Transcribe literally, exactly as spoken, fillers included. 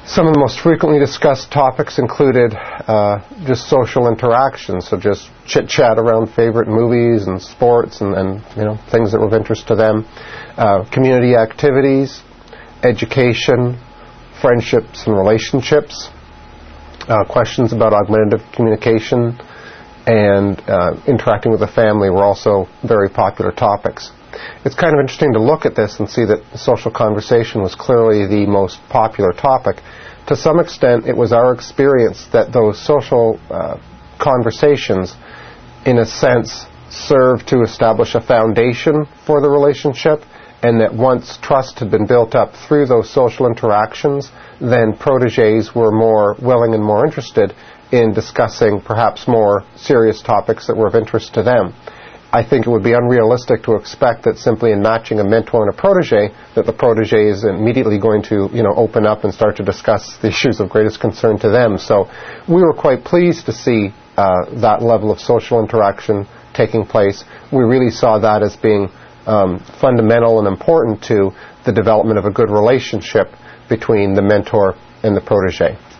Some of the most frequently discussed topics included uh, just social interactions, so just chit-chat around favorite movies and sports and, and you know things that were of interest to them, uh, community activities, education, friendships and relationships, uh, questions about augmentative communication, and uh, interacting with the family were also very popular topics. It's kind of interesting to look at this and see that social conversation was clearly the most popular topic. To some extent, it was our experience that those social uh, conversations, in a sense, served to establish a foundation for the relationship, and that once trust had been built up through those social interactions, then protégés were more willing and more interested in discussing perhaps more serious topics that were of interest to them. I think it would be unrealistic to expect that simply in matching a mentor and a protégé that the protégé is immediately going to, you know, open up and start to discuss the issues of greatest concern to them. So we were quite pleased to see uh, that level of social interaction taking place. We really saw that as being um, fundamental and important to the development of a good relationship between the mentor and the protégé.